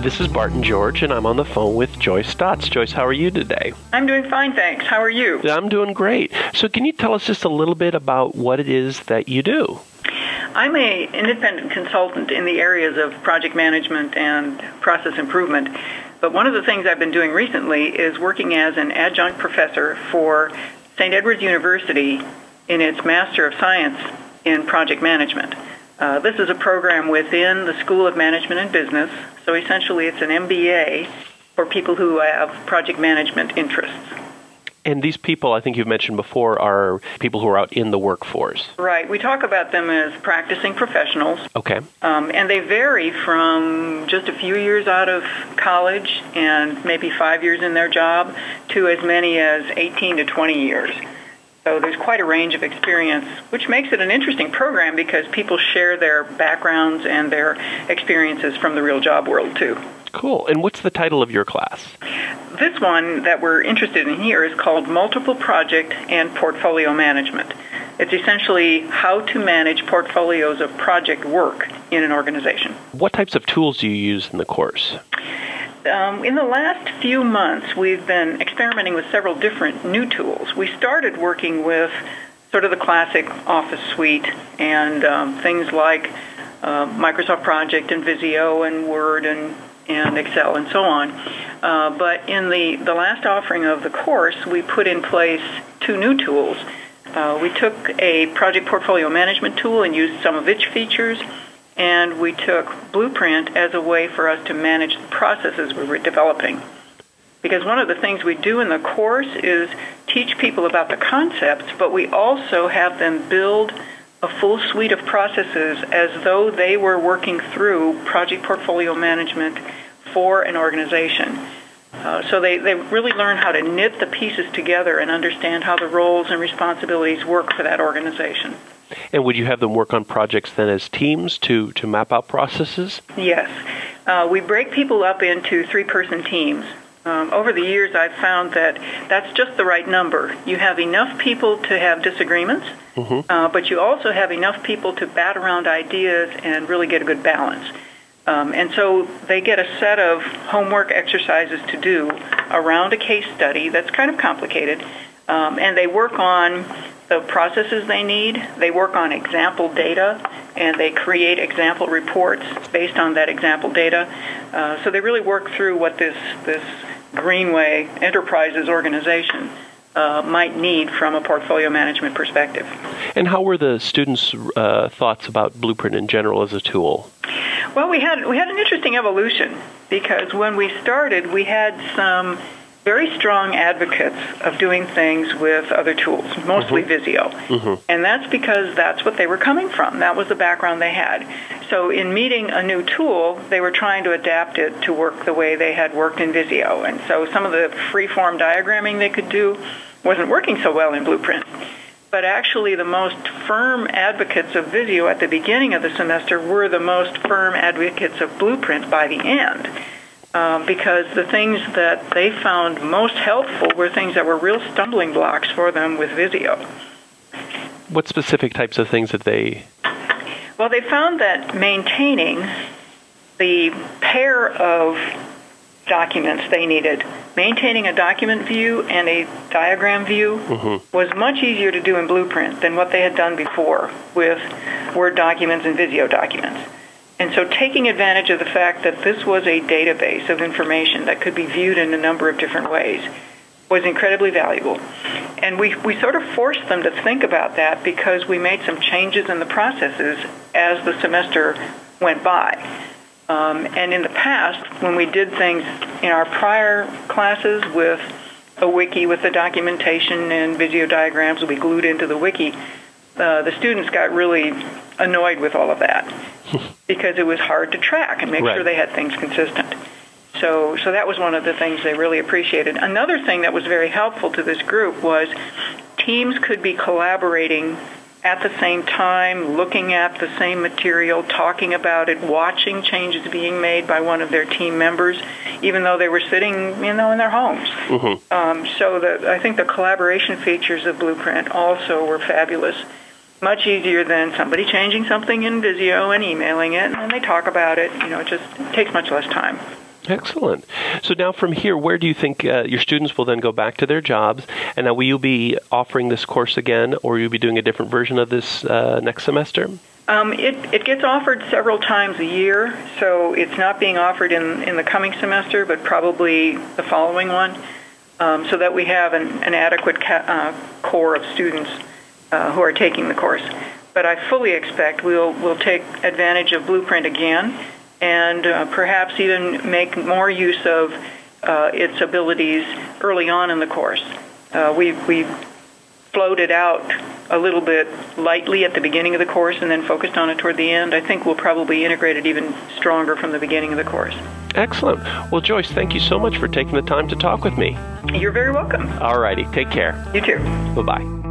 This is Barton George, and I'm on the phone with Joyce Stotts. Joyce, how are you today? I'm doing fine, thanks. How are you? I'm doing great. So can you tell us just a little bit about what it is that you do? I'm an independent consultant in the areas of project management and process improvement. But one of the things I've been doing recently is working as an adjunct professor for St. Edward's University in its Master of Science in Project Management. This is a program within the School of Management and Business, so essentially it's an MBA for people who have project management interests. And these people, I think you've mentioned before, are people who are out in the workforce. Right. We talk about them as practicing professionals. Okay. And they vary from just a few years out of college and maybe 5 years in their job to as many as 18 to 20 years. So there's quite a range of experience, which makes it an interesting program because people share their backgrounds and their experiences from the real job world, too. Cool. And what's the title of your class? This one that we're interested in here is called Multiple Project and Portfolio Management. It's essentially how to manage portfolios of project work in an organization. What types of tools do you use in the course? In the last few months, we've been experimenting with several different new tools. We started working with sort of the classic Office suite and things like Microsoft Project and Visio and Word and Excel and so on. But in the last offering of the course, we put in place two new tools. We took a project portfolio management tool and used some of its features, and we took Blueprint as a way for us to manage the processes we were developing. Because one of the things we do in the course is teach people about the concepts, but we also have them build a full suite of processes as though they were working through project portfolio management for an organization. So they really learn how to knit the pieces together and understand how the roles and responsibilities work for that organization. And would you have them work on projects then as teams to map out processes? Yes. We break people up into three-person teams. Over the years, I've found that that's just the right number. You have enough people to have disagreements, but you also have enough people to bat around ideas and really get a good balance. And so they get a set of homework exercises to do around a case study that's kind of complicated, and they work on the processes they need. They work on example data, and they create example reports based on that example data. So they really work through what this Greenway Enterprises organization might need from a portfolio management perspective. And how were the students' thoughts about Blueprint in general as a tool? Well, we had an interesting evolution because when we started, we had some very strong advocates of doing things with other tools, mostly Visio. And that's because that's what they were coming from. That was the background they had. So in meeting a new tool, they were trying to adapt it to work the way they had worked in Visio. And so some of the free-form diagramming they could do wasn't working so well in Blueprint. But actually the most firm advocates of Visio at the beginning of the semester were the most firm advocates of Blueprint by the end. Because the things that they found most helpful were things that were real stumbling blocks for them with Visio. What specific types of things did they? Well, they found that maintaining the pair of documents they needed, maintaining a document view and a diagram view, was much easier to do in Blueprint than what they had done before with Word documents and Visio documents. And so taking advantage of the fact that this was a database of information that could be viewed in a number of different ways was incredibly valuable. And we sort of forced them to think about that because we made some changes in the processes as the semester went by. And in the past, when we did things in our prior classes with a wiki with the documentation and Visio diagrams we glued into the wiki, the students got really annoyed with all of that because it was hard to track and make sure they had things consistent. So that was one of the things they really appreciated. Another thing that was very helpful to this group was teams could be collaborating at the same time, looking at the same material, talking about it, watching changes being made by one of their team members, even though they were sitting, in their homes. I think the collaboration features of Blueprint also were fabulous. Much easier than somebody changing something in Visio and emailing it, and then they talk about it. It just takes much less time. Excellent. So now from here, where do you think your students will then go back to their jobs? And now will you be offering this course again, or will you be doing a different version of this next semester? It gets offered several times a year, so it's not being offered in the coming semester, but probably the following one, so that we have an adequate core of students who are taking the course. But I fully expect we'll take advantage of Blueprint again, and perhaps even make more use of its abilities early on in the course. We floated out a little bit lightly at the beginning of the course and then focused on it toward the end. I think we'll probably integrate it even stronger from the beginning of the course. Excellent. Well, Joyce, thank you so much for taking the time to talk with me. You're very welcome. All righty. Take care. You too. Bye-bye.